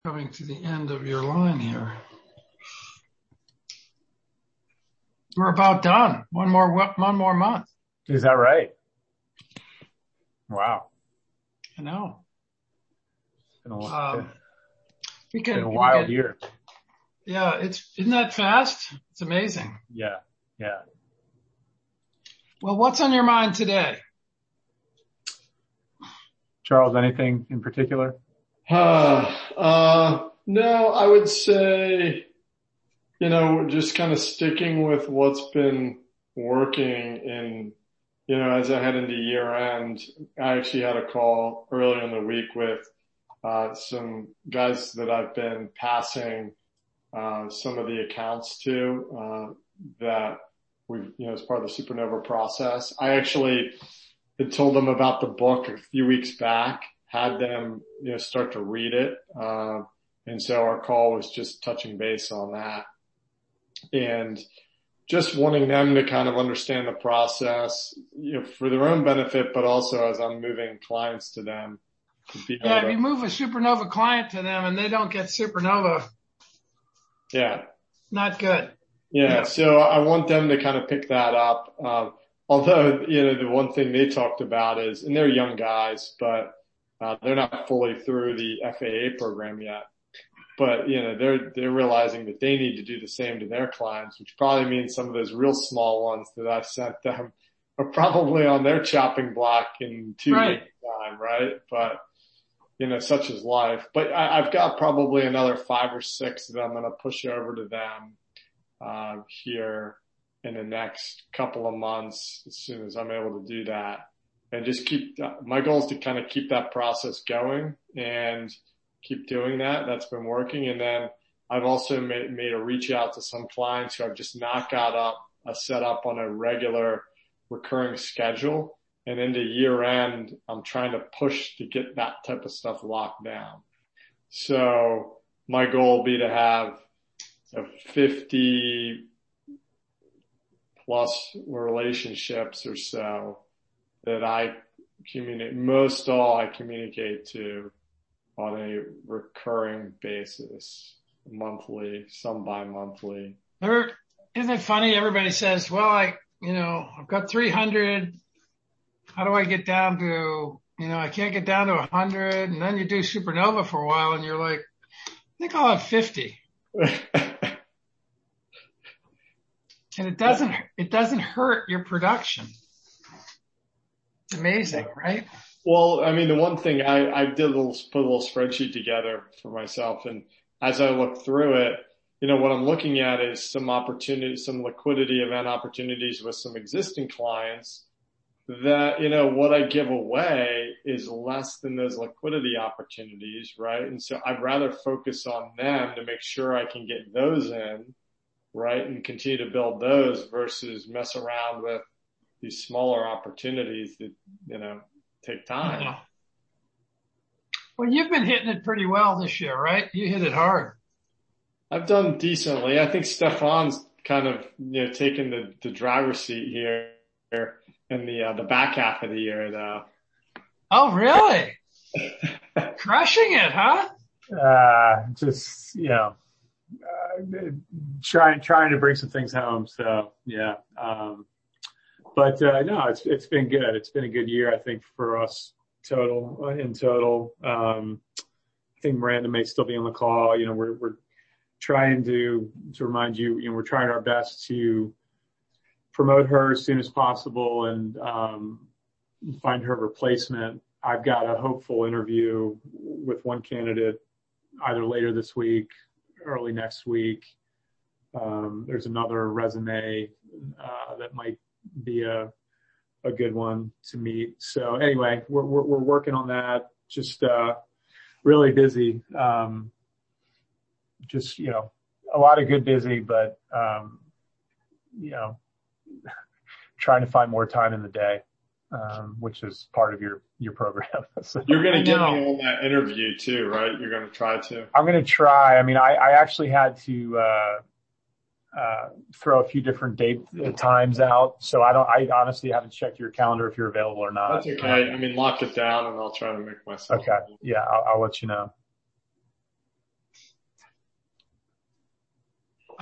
Coming to the end of your line here. We're about done. One more month. Is that right? Wow. I know. It's been a wild year. Yeah, isn't that fast? It's amazing. Yeah. Well, what's on your mind today? Charles, anything in particular? No, I would say, just kind of sticking with what's been working and, as I head into year end, I actually had a call earlier in the week with, some guys that I've been passing, some of the accounts to, that we've, as part of the Supernova process. I actually had told them about the book a few weeks back, had them, start to read it. And so our call was just touching base on that and just wanting them to kind of understand the process, for their own benefit, but also as I'm moving clients to them. If you move a Supernova client to them and they don't get Supernova. Yeah. Not good. Yeah. So I want them to kind of pick that up. Although, the one thing they talked about is, and they're young guys, but they're not fully through the FAA program yet. But, they're realizing that they need to do the same to their clients, which probably means some of those real small ones that I've sent them are probably on their chopping block in 2 weeks time, right? But, such is life. But I've got probably another 5 or 6 that I'm going to push over to them, here in the next couple of months as soon as I'm able to do that. And just my goal is to kind of keep that process going and keep doing that. That's been working. And then I've also made a reach out to some clients who I've just not got set up on a regular recurring schedule. And into year end, I'm trying to push to get that type of stuff locked down. So my goal will be to have 50 plus relationships or so that I communicate to on a recurring basis, monthly, some bi-monthly. Isn't it funny? Everybody says, well, I've got 300. How do I get down to, I can't get down to 100. And then you do Supernova for a while and you're like, I think I'll have 50. And it doesn't hurt your production. It's amazing, right? Well, I mean, the one thing I did put a little spreadsheet together for myself. And as I look through it, what I'm looking at is some opportunities, some liquidity event opportunities with some existing clients that, what I give away is less than those liquidity opportunities, right? And so I'd rather focus on them to make sure I can get those in, right? And continue to build those versus mess around with these smaller opportunities that, take time. Yeah. Well, you've been hitting it pretty well this year, right? You hit it hard. I've done decently. I think Stefan's kind of, taken the driver's seat here in the back half of the year though. Oh, really? Crushing it, huh? Trying to bring some things home. So yeah. But no, it's been good. It's been a good year, I think, for us in total. I think Miranda may still be on the call. We're trying to remind you, we're trying our best to promote her as soon as possible and find her replacement. I've got a hopeful interview with one candidate either later this week, early next week. There's another resume that might be a good one to meet. So anyway, we're working on that. Just really busy. Just a lot of good busy, but trying to find more time in the day, which is part of your program. So, you're going to get me on that interview too, right? You're going to try to. I'm going to try. I mean, I actually had to throw a few different times out. So I honestly haven't checked your calendar if you're available or not. That's okay. I mean, lock it down and I'll try to make myself. Okay. Yeah. I'll let you know.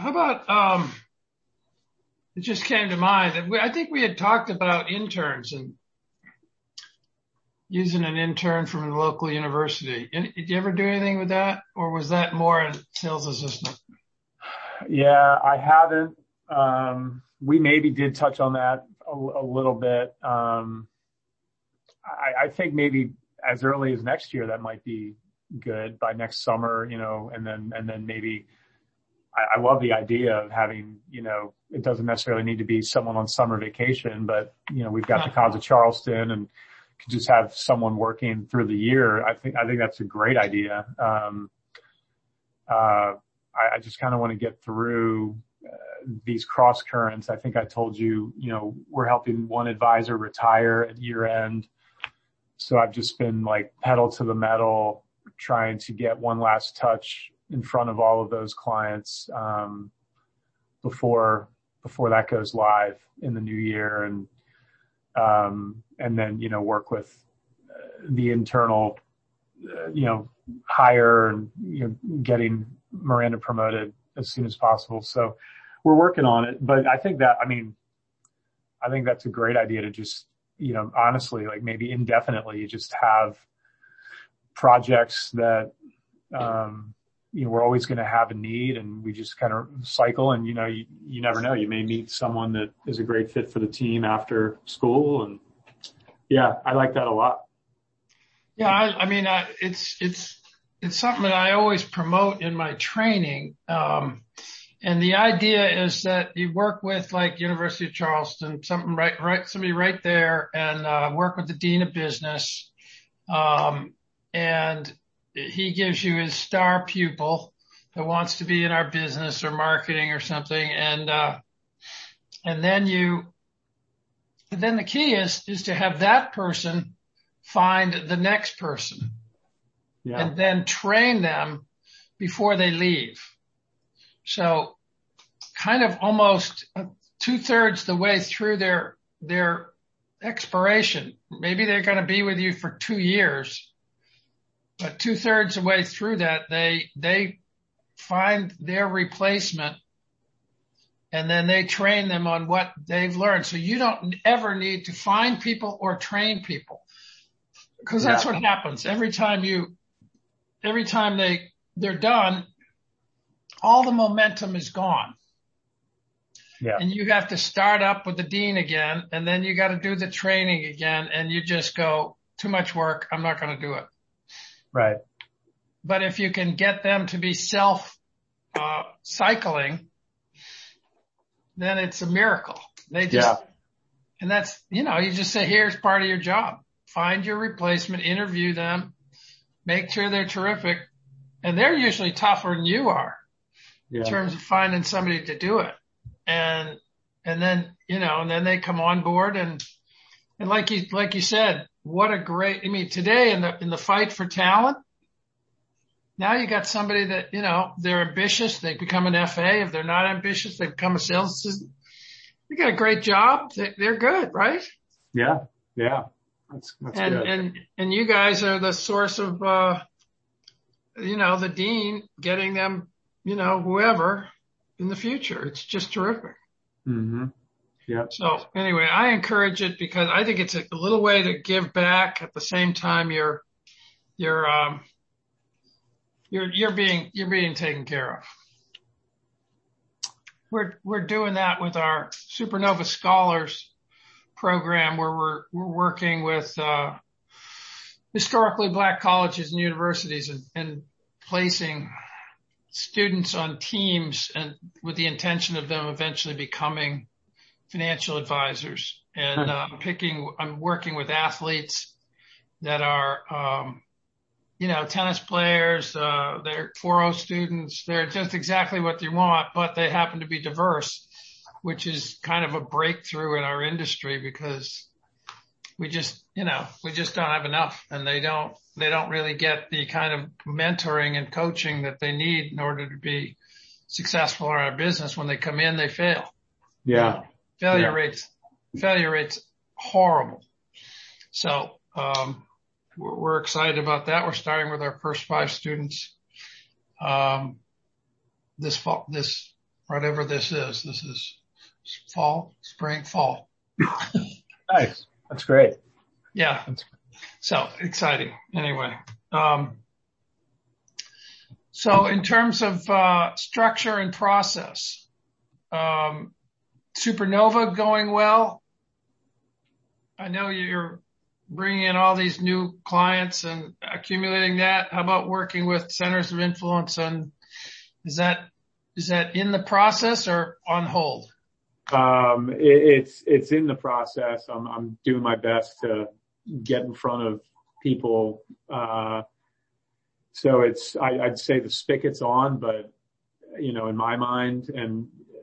how about, it just came to mind that I think we had talked about interns and using an intern from the local university. Did you ever do anything with that, or was that more a sales assistant? Yeah, I haven't. We maybe did touch on that a little bit. I think maybe as early as next year, that might be good, by next summer, and then maybe I love the idea of having, it doesn't necessarily need to be someone on summer vacation, but, we've got the Cons of Charleston and could just have someone working through the year. I think that's a great idea. I just kind of want to get through these cross currents. I think I told you, we're helping one advisor retire at year end. So I've just been like pedal to the metal, trying to get one last touch in front of all of those clients, before that goes live in the new year. And then, work with the internal, hire and, getting Miranda promoted as soon as possible. So we're working on it, but I think that's a great idea to just, honestly, like maybe indefinitely, you just have projects that, we're always going to have a need, and we just kind of cycle, and, you never know, you may meet someone that is a great fit for the team after school. And yeah, I like that a lot. Yeah. It's something that I always promote in my training. And the idea is that you work with like University of Charleston, somebody right there, and work with the dean of business. And he gives you his star pupil that wants to be in our business or marketing or something. And then the key is to have that person find the next person. Yeah. And then train them before they leave. So kind of almost 2/3 the way through their expiration. Maybe they're going to be with you for 2 years, but 2/3 the way through that, they find their replacement, and then they train them on what they've learned. So you don't ever need to find people or train people, because that's what happens. Every time they're done, all the momentum is gone. Yeah. And you have to start up with the dean again, and then you got to do the training again, and you just go, too much work, I'm not going to do it. Right. But if you can get them to be cycling, then it's a miracle. And that's, you just say, here's part of your job. Find your replacement, interview them, make sure they're terrific. And they're usually tougher than you are in terms of finding somebody to do it. And then, and then they come on board, and like you said, what a great, today in the fight for talent, now you got somebody that, they're ambitious, they become an FA. If they're not ambitious, they become a sales assistant. You got a great job. They're good, right? Yeah. Yeah. That's good. And you guys are the source of, the dean getting them, whoever in the future. It's just terrific. Mm-hmm. Yeah. So anyway, I encourage it because I think it's a little way to give back. At the same time, you're being taken care of. We're doing that with our Supernova Scholars program, where we're working with historically Black colleges and universities and placing students on teams, and with the intention of them eventually becoming financial advisors. And I'm working with athletes that are tennis players, they're 4.0 students. They're just exactly what you want, but they happen to be diverse, which is kind of a breakthrough in our industry, because we just don't have enough, and they don't really get the kind of mentoring and coaching that they need in order to be successful in our business. When they come in, they fail. Yeah. Failure rates horrible. So, we're excited about that. We're starting with our first 5 students, this whatever this is. This is fall, spring, fall. Nice. That's great. Yeah. So exciting. Anyway. So in terms of, structure and process, Supernova going well. I know you're bringing in all these new clients and accumulating that. How about working with centers of influence? And is that in the process or on hold? It's in the process. I'm doing my best to get in front of people. So I'd say the spigot's on, but, in my mind and,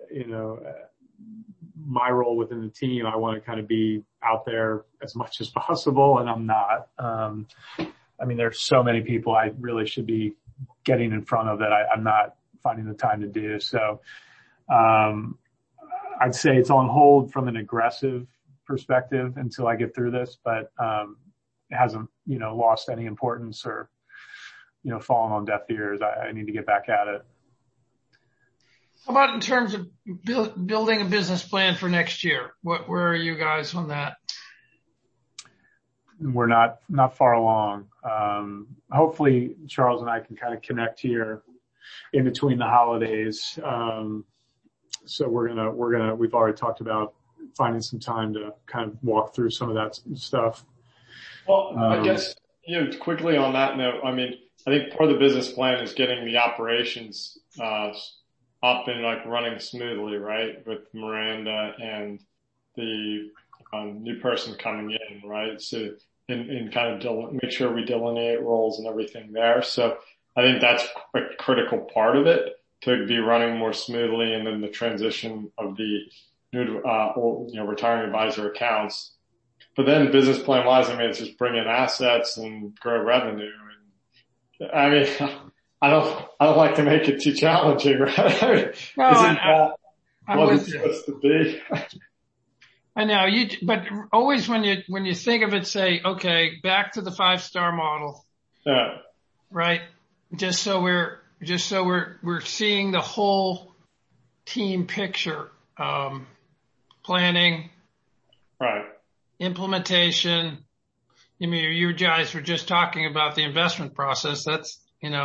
my role within the team, I want to kind of be out there as much as possible, and I'm not. There's so many people I really should be getting in front of that I'm not finding the time to do. So, I'd say it's on hold from an aggressive perspective until I get through this, but, it hasn't, lost any importance or, fallen on deaf ears. I need to get back at it. How about in terms of building a business plan for next year? Where are you guys on that? We're not far along. Hopefully Charles and I can kind of connect here in between the holidays. So we've already talked about finding some time to kind of walk through some of that stuff. Well, I guess, quickly on that note, I think part of the business plan is getting the operations, up and running smoothly, right? With Miranda and the new person coming in, right? So, and kind of make sure we delineate roles and everything there. So I think that's a critical part of it to be running more smoothly. And then the transition of the new, retiring advisor accounts. But then business plan wise, it's just bring in assets and grow revenue. And I don't like to make it too challenging, right? No, isn't that I'm what with it's you. supposed to be? I know but always when you think of it, say, okay, back to the 5-star model. Yeah. Right? Just so we're seeing the whole team picture, planning. Right. Implementation. You guys were just talking about the investment process. That's,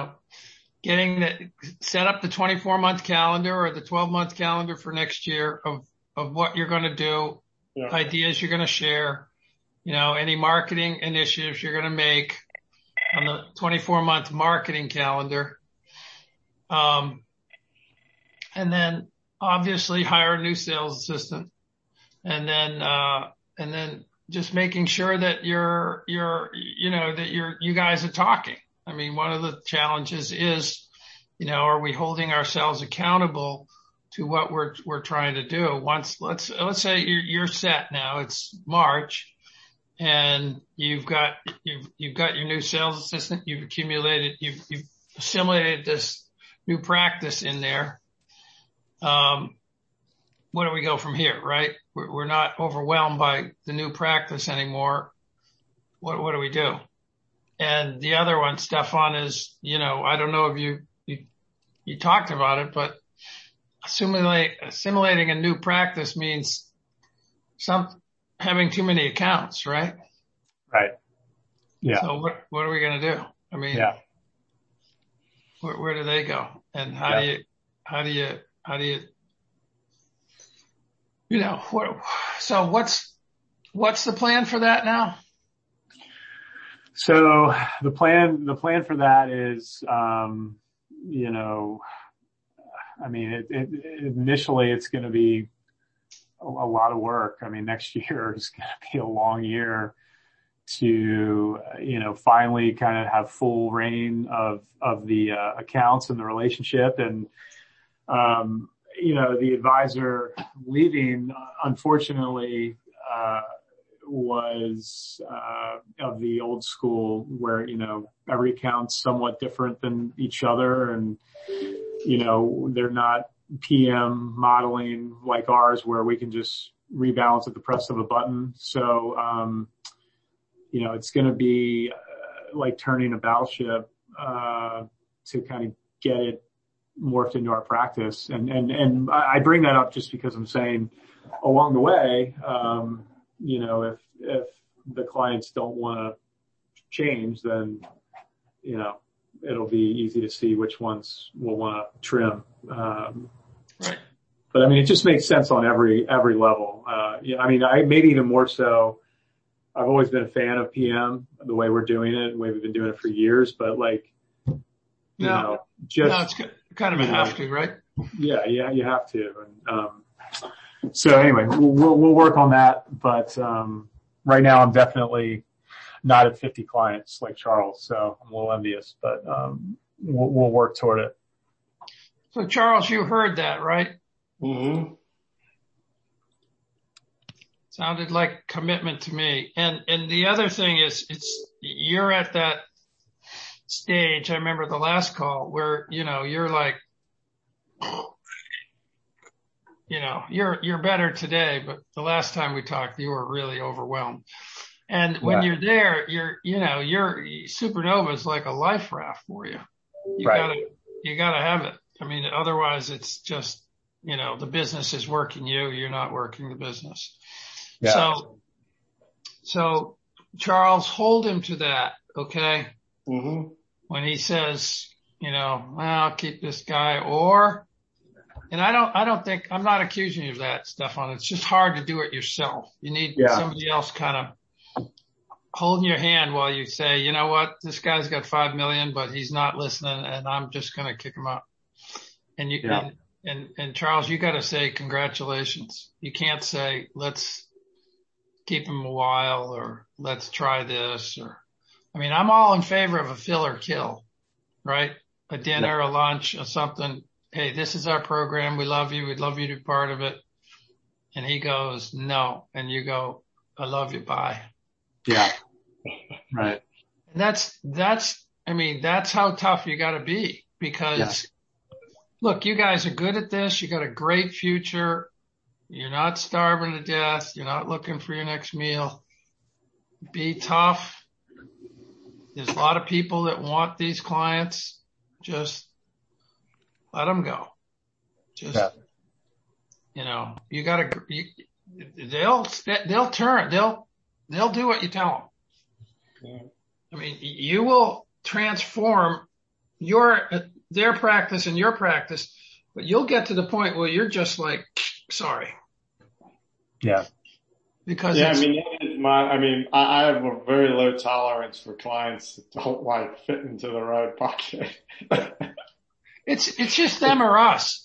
set up the 24-month calendar or the 12-month calendar for next year of what you're going to do, ideas you're going to share, any marketing initiatives you're going to make on the 24-month marketing calendar. And then obviously hire a new sales assistant. And then just making sure that you guys are talking. One of the challenges is, are we holding ourselves accountable to what we're trying to do? Let's say you're set now. It's March and you've got your new sales assistant. You've assimilated this new practice in there. Where do we go from here, right? We're not overwhelmed by the new practice anymore. What do we do? And the other one, Stefan, is, I don't know if you talked about it, but assimilating a new practice means having too many accounts, right? Right. Yeah. So what are we going to do? Yeah. Where do they go? And how do you so what's the plan for that now? So the plan for that is, initially it's going to be a lot of work. Next year is going to be a long year to, finally kind of have full reign of the accounts and the relationship. And, the advisor leaving, unfortunately, was of the old school where, every account's somewhat different than each other. And, they're not PM modeling like ours where we can just rebalance at the press of a button. So, it's going to be like turning a battleship to kind of get it morphed into our practice. And I bring that up just because I'm saying along the way, if the clients don't want to change, then, it'll be easy to see which ones we'll want to trim. Right. But I mean, it just makes sense on every level. Maybe even more so. I've always been a fan of PM, the way we're doing it, the way we've been doing it for years, but it's kind of a have to, right? Yeah, you have to. And, so anyway, we'll work on that, but, right now I'm definitely not at 50 clients like Charles, so I'm a little envious, but, we'll work toward it. So Charles, you heard that, right? Mm-hmm. Sounded like commitment to me. And the other thing is, you're at that stage. I remember the last call where, you're like, you're better today, but the last time we talked, you were really overwhelmed. And when you're there, your Supernova is like a life raft for you. You gotta have it. I mean, otherwise it's just, the business is working you. You're not working the business. Yeah. So Charles, hold him to that. Okay. Mm-hmm. When he says, I'll keep this guy and I don't think, I'm not accusing you of that, Stefan. It's just hard to do it yourself. You need somebody else kind of holding your hand while you say, you know what, this guy's got 5 million, but he's not listening and I'm just going to kick him out. And and Charles, you got to say congratulations. You can't say, let's keep him a while or let's try this I'm all in favor of a fill or kill, right? A dinner, a lunch, or something. Hey, this is our program. We love you. We'd love you to be part of it. And he goes, no. And you go, I love you. Bye. Yeah. Right. And that's how tough you got to be because look, you guys are good at this. You got a great future. You're not starving to death. You're not looking for your next meal. Be tough. There's a lot of people that want these clients. Just let them go. You gotta, they'll turn, they'll do what you tell them. Yeah. You will transform their practice and your practice, but you'll get to the point where you're just like, sorry. Yeah. Because I have a very low tolerance for clients that don't fit into the right pocket. It's just them or us.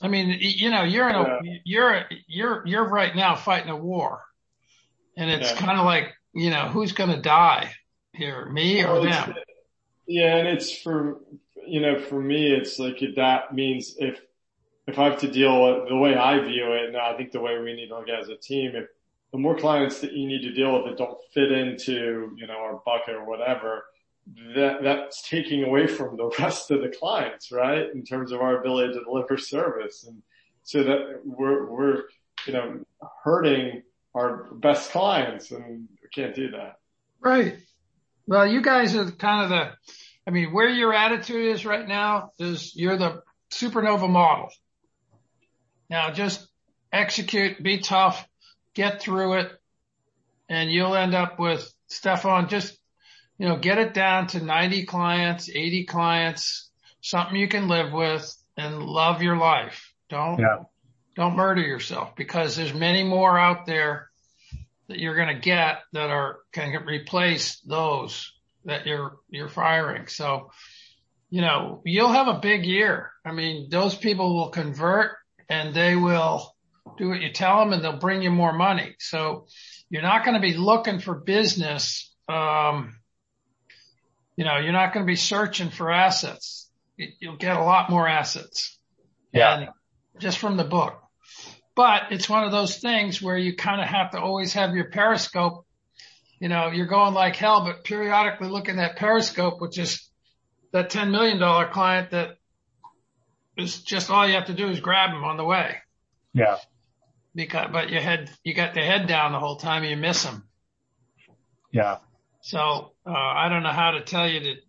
You're right now fighting a war, and it's kind of like, who's going to die here, me or them? And it's for me, it's like that means if I have to deal with the way I view it, and I think the way we need to look at it as a team, if the more clients that you need to deal with that don't fit into, our bucket or whatever, that's taking away from the rest of the clients, right? In terms of our ability to deliver service. And so that we're hurting our best clients, and we can't do that. Right. Well, you guys are kind of where your attitude is right now is you're the Supernova model. Now just execute, be tough, get through it, and you'll end up with, Stefan, just, get it down to 90 clients, 80 clients, something you can live with and love your life. Don't murder yourself, because there's many more out there that you're going to get that can replace those that you're firing. So, you'll have a big year. Those people will convert and they will do what you tell them and they'll bring you more money. So you're not going to be looking for business. You're not going to be searching for assets. You'll get a lot more assets. And just from the book. But it's one of those things where you kind of have to always have your periscope. You're going like hell, but periodically looking at Periscope, which is that $10 million client that is just all you have to do is grab them on the way. Yeah. But you got the head down the whole time, you miss them. Yeah. So, I don't know how to tell you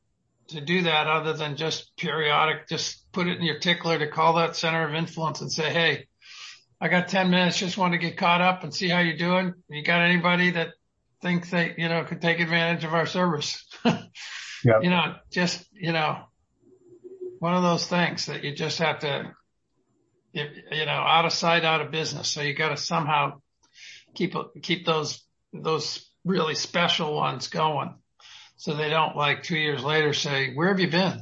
to do that other than just periodic, just put it in your tickler to call that center of influence and say, hey, I got 10 minutes, just want to get caught up and see how you're doing. You got anybody that thinks they, could take advantage of our service? Yeah. Just, one of those things that you just have to, out of sight, out of business. So you got to somehow keep those really special ones going. So they don't, like, 2 years later say, where have you been?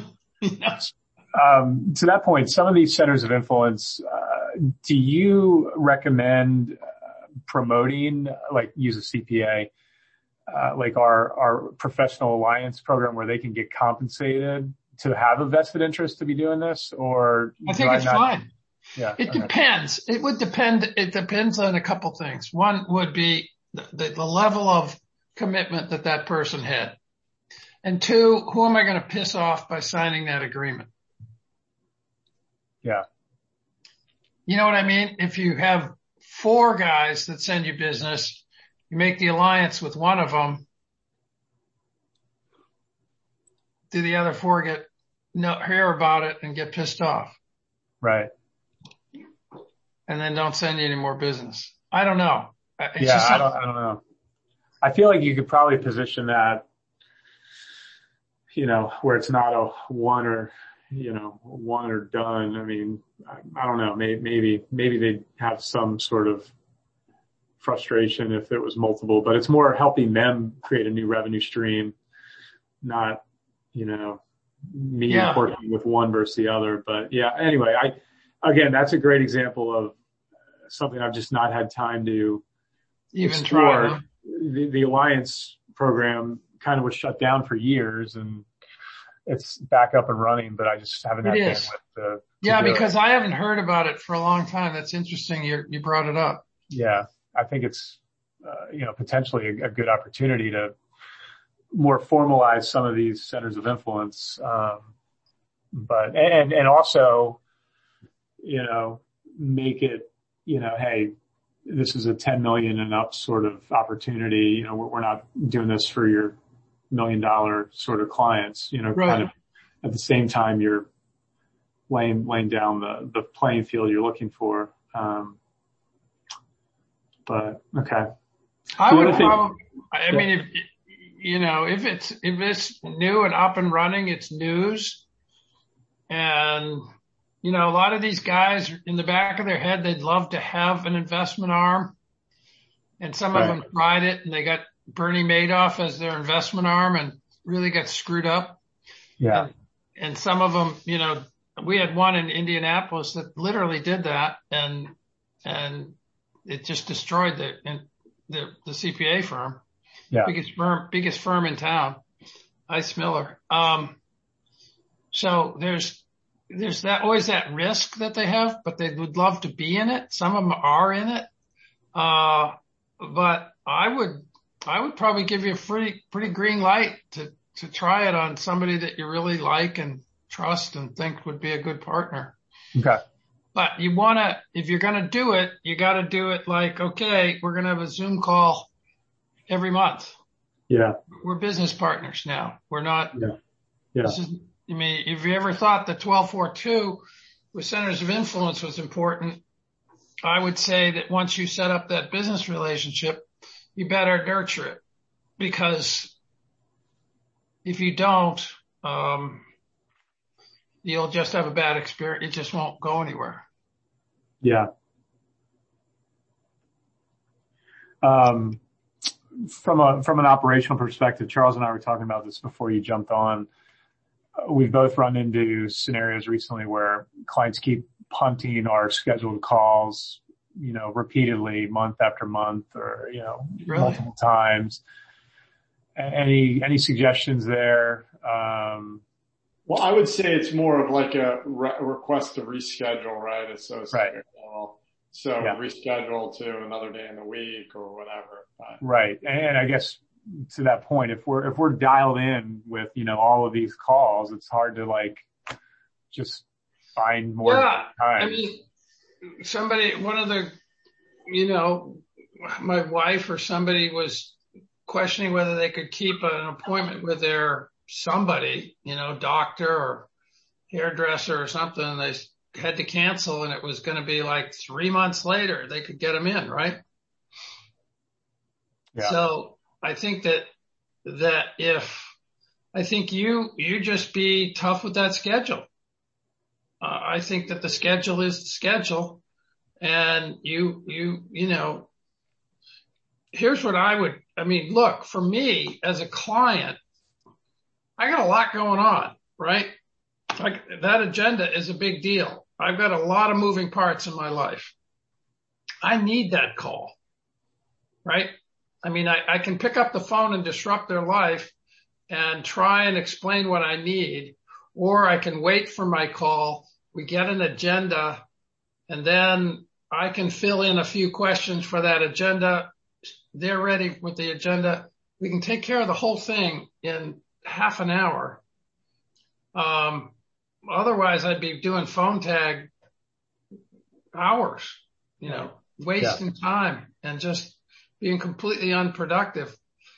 To that point, some of these centers of influence, do you recommend promoting, like, use a CPA, like our professional alliance program where they can get compensated to have a vested interest to be doing this? Or I think it's fine. Yeah. It depends. It would depend. It depends on a couple things. One would be the level of commitment that person had. And two, who am I going to piss off by signing that agreement? Yeah. You know what I mean? If you have 4 guys that send you business, you make the alliance with one of them. Do the other 4 hear about it and get pissed off? Right. And then don't send you any more business. I don't know. I don't know. I feel like you could probably position that, where it's not a one or done. I mean, I don't know. Maybe they'd have some sort of frustration if it was multiple, but it's more helping them create a new revenue stream, not, me working with one versus the other. But yeah, anyway, again, that's a great example of something I've just not had time to even explore. Try. The Alliance program kind of was shut down for years, and it's back up and running, but I just haven't had bandwidth to because I haven't heard about it for a long time. That's interesting. You brought it up. Yeah. I think it's, potentially a good opportunity to more formalize some of these centers of influence. But also, make it, hey, this is a 10 million and up sort of opportunity. We're not doing this for your $1 million sort of clients, right. Kind of at the same time you're laying down the playing field you're looking for. But okay. I would probably, if it's new and up and running, it's news. And, a lot of these guys in the back of their head, they'd love to have an investment arm. And some of them tried it and they got Bernie Madoff as their investment arm and really got screwed up. Yeah. And some of them, we had one in Indianapolis that literally did that and it just destroyed the CPA firm. Yeah. Biggest firm in town. Ice Miller. So there's always that risk that they have, but they would love to be in it. Some of them are in it. But I would probably give you a pretty green light to try it on somebody that you really like and trust and think would be a good partner. Okay. But if you're going to do it, you got to do it like, okay, we're going to have a Zoom call every month. Yeah. We're business partners now. We're not. Yeah. If you ever thought the 1242 with centers of influence was important, I would say that once you set up that business relationship, you better nurture it, because if you don't, you'll just have a bad experience. It just won't go anywhere. Yeah. From an operational perspective, Charles and I were talking about this before you jumped on. We've both run into scenarios recently where clients keep punting our scheduled calls, repeatedly, month after month, or, Really? multiple times. Any suggestions there? Well, I would say it's more of like a request to reschedule, right? Associated. Right. So reschedule to another day in the week or whatever. Right. And I guess to that point, if we're dialed in with, all of these calls, it's hard to just find more time. I mean, my wife or somebody was questioning whether they could keep an appointment with their somebody, doctor or hairdresser or something, and they had to cancel, and it was going to be like 3 months later they could get them in, right? Yeah. So I think that I think you just be tough with that schedule. I think that the schedule is the schedule, and here's what look, for me as a client, I got a lot going on, right? Like that agenda is a big deal. I've got a lot of moving parts in my life. I need that call, right? I can pick up the phone and disrupt their life and try and explain what I need, or I can wait for my call. We get an agenda, and then I can fill in a few questions for that agenda. They're ready with the agenda. We can take care of the whole thing in half an hour. Otherwise I'd be doing phone tag hours, wasting time and just being completely unproductive.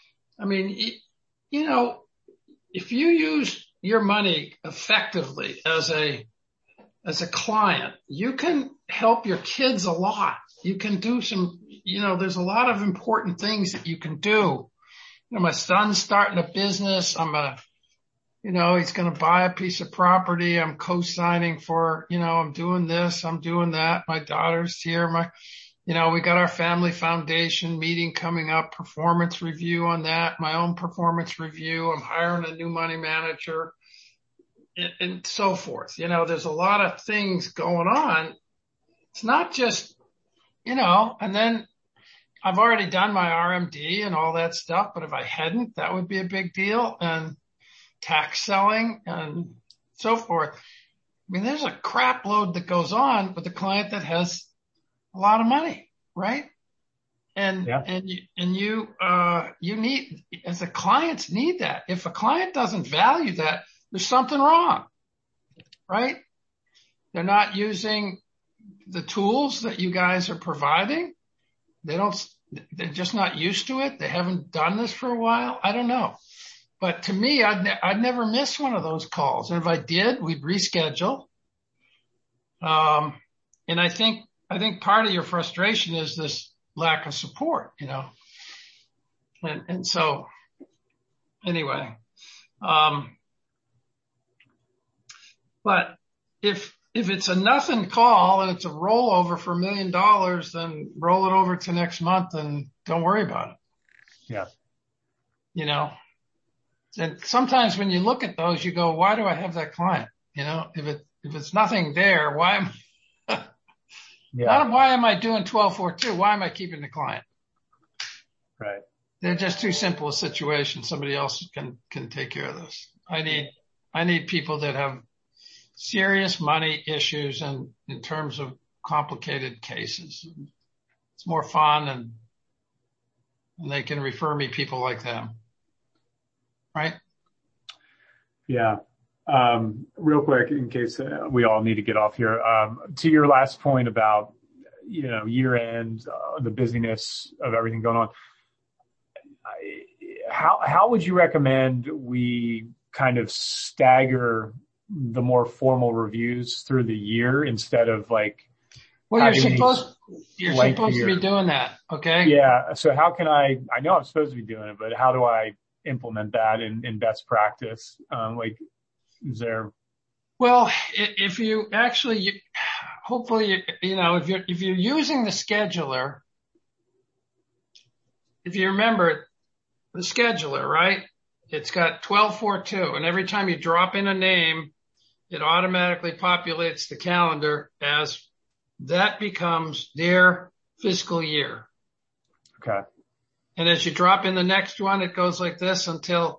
If you use your money effectively as a client, you can help your kids a lot. You can do there's a lot of important things that you can do. My son's starting a business. He's going to buy a piece of property. I'm co-signing for, I'm doing this, I'm doing that. My daughter's here. We got our family foundation meeting coming up, performance review on that, my own performance review. I'm hiring a new money manager and so forth. There's a lot of things going on. It's not just, and then I've already done my RMD and all that stuff, but if I hadn't, that would be a big deal. And tax selling and so forth. There's a crap load that goes on with a client that has a lot of money, right? And you need, as a clients need that. If a client doesn't value that, there's something wrong, right? They're not using the tools that you guys are providing. They're just not used to it. They haven't done this for a while. I don't know. But to me, I'd never miss one of those calls. And if I did, we'd reschedule. And I think part of your frustration is this lack of support, and so anyway, but if it's a nothing call and it's a rollover for $1 million, then roll it over to next month and don't worry about it. Yeah. And sometimes when you look at those, you go, why do I have that client? If it's nothing there, why am I doing 1242? Why am I keeping the client? Right. They're just too simple a situation. Somebody else can take care of this. I need people that have serious money issues and in terms of complicated cases. It's more fun and they can refer me people like them. Right? Yeah. Real quick, in case we all need to get off here, to your last point about, year end, the busyness of everything going on. How would you recommend we kind of stagger the more formal reviews through the year instead of like, well, you're supposed to be doing that. Okay. Yeah. So how can I know I'm supposed to be doing it, but how do I implement that in best practice? Is there? Well, if you actually, hopefully, if you're using the scheduler, if you remember the scheduler, right? It's got 1242, and every time you drop in a name, it automatically populates the calendar as that becomes their fiscal year. Okay. And as you drop in the next one, it goes like this until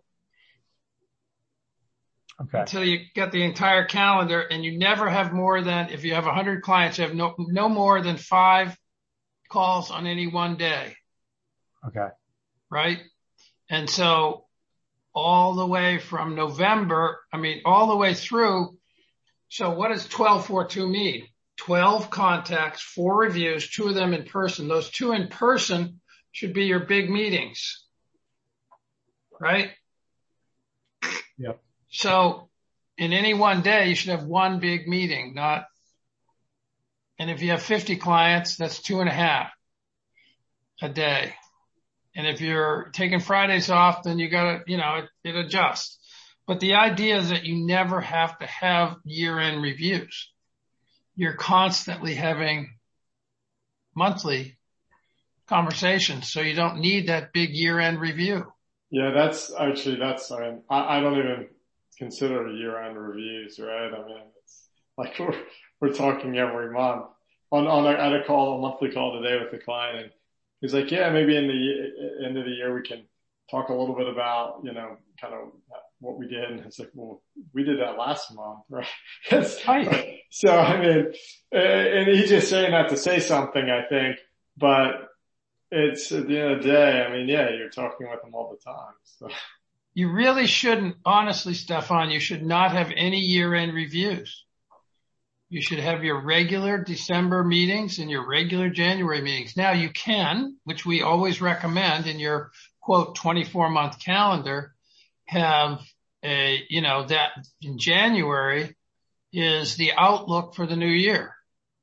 you get the entire calendar, and you never have more than, if you have 100 clients, you have no more than 5 calls on any one day. Okay. Right? And so all the way from November, all the way through. So what does 1242 mean? 12 contacts, 4 reviews, 2 of them in person. Those 2 in person should be your big meetings, right? Yep. So in any one day, you should have one big meeting, and if you have 50 clients, that's 2.5 a day. And if you're taking Fridays off, then you gotta, it adjusts. But the idea is that you never have to have year-end reviews. You're constantly having monthly conversations, so you don't need that big year-end review. Yeah, I mean, I don't even consider year-end reviews, right? I mean, it's like we're talking every month. I had a monthly call today with a client, and he's like, yeah, maybe in the end of the year we can talk a little bit about, kind of what we did. And it's like, well, we did that last month, right? Right. So, I mean, and he's just saying that to say something, I think, but it's at the end of the day, I mean, yeah, you're talking with them all the time. So. You really shouldn't, honestly, Stefan, you should not have any year-end reviews. You should have your regular December meetings and your regular January meetings. Now you can, which we always recommend in your quote 24-month calendar, have that in January is the outlook for the new year.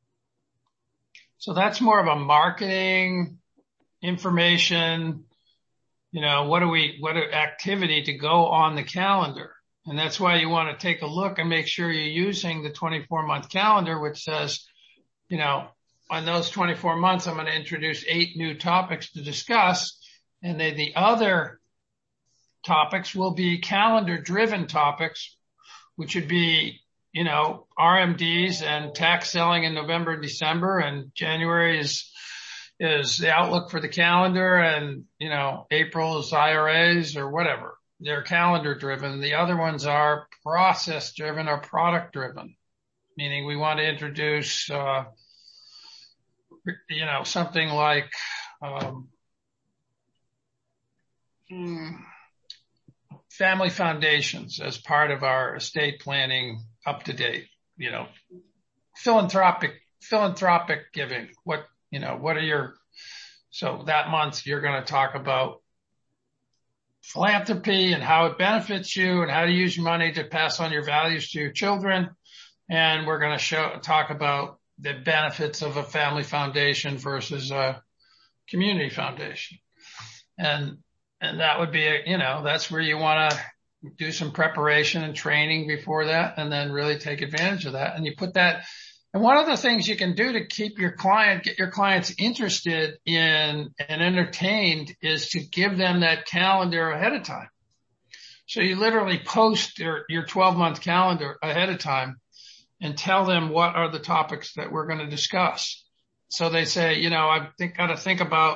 So that's more of a marketing information, what activity to go on the calendar. And that's why you want to take a look and make sure you're using the 24-month calendar, which says, on those 24 months, I'm going to introduce 8 new topics to discuss. And the other topics will be calendar-driven topics, which would be, RMDs and tax selling in November and December. And January is the outlook for the calendar. And, April is IRAs or whatever. They're calendar driven. The other ones are process driven or product driven, meaning we want to introduce, something like, family foundations as part of our estate planning up to date, philanthropic giving. So that month you're going to talk about philanthropy and how it benefits you and how to use your money to pass on your values to your children. And we're going to talk about the benefits of a family foundation versus a community foundation. And that would be, that's where you want to do some preparation and training before that and then really take advantage of that. And you put that. And one of the things you can do to get your clients interested in and entertained is to give them that calendar ahead of time. So you literally post your 12-month calendar ahead of time and tell them what are the topics that we're going to discuss. So they say, got to think about,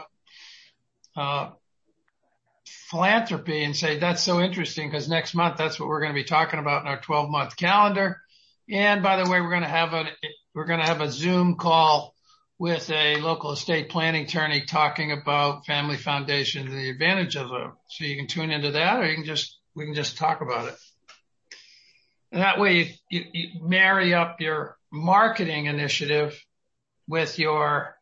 philanthropy and say, that's so interesting because next month, that's what we're going to be talking about in our 12-month calendar. And by the way, we're going to have a Zoom call with a local estate planning attorney talking about family foundations and the advantage of them. So you can tune into that, or we can just talk about it. And that way you marry up your marketing initiative with your,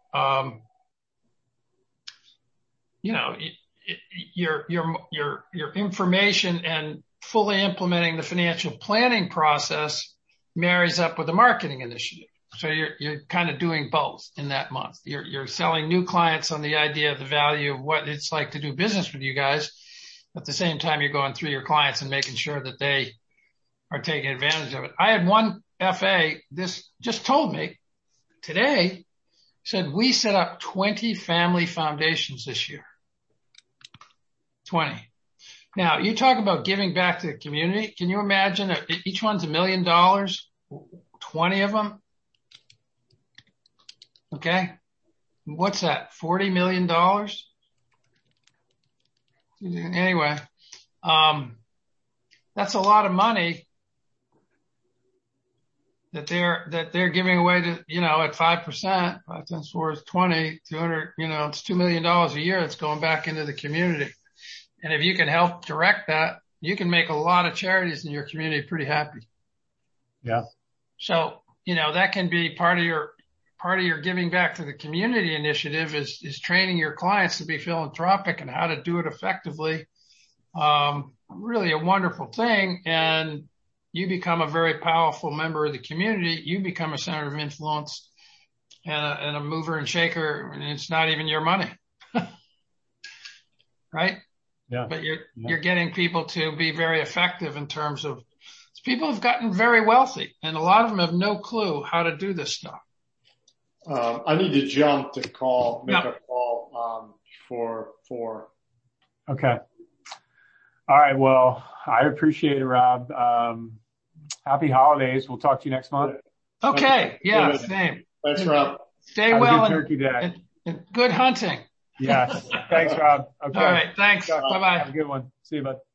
your information, and fully implementing the financial planning process marries up with the marketing initiative. So you're kind of doing both in that month. You're selling new clients on the idea of the value of what it's like to do business with you guys. At the same time, you're going through your clients and making sure that they are taking advantage of it. I had one FA, this just told me today, said we set up 20 family foundations this year. 20. Now, you talk about giving back to the community. Can you imagine each one's $1 million, 20 of them? Okay. What's that? $40 million? Anyway, that's a lot of money that they're giving away to, at 5%, 5 times 4 is 20, 200, it's $2 million a year that's going back into the community. And if you can help direct that, you can make a lot of charities in your community pretty happy. Yeah. So, that can be part of your giving back to the community initiative is training your clients to be philanthropic and how to do it effectively really a wonderful thing. And you become a very powerful member of the community. You become a center of influence and a mover and shaker. And it's not even your money. Right? Yeah. But you're getting people to be very effective in terms of people have gotten very wealthy, and a lot of them have no clue how to do this stuff. I need to jump to make a call for 4. Okay. All right. Well, I appreciate it, Rob. Happy holidays. We'll talk to you next month. Okay. Yeah. Same. Thanks, Rob. Stay Have well. a good Turkey Day. And good hunting. Yes. Thanks, Rob. Okay. All right. Thanks. Bye-bye. Have a good one. See you, bud.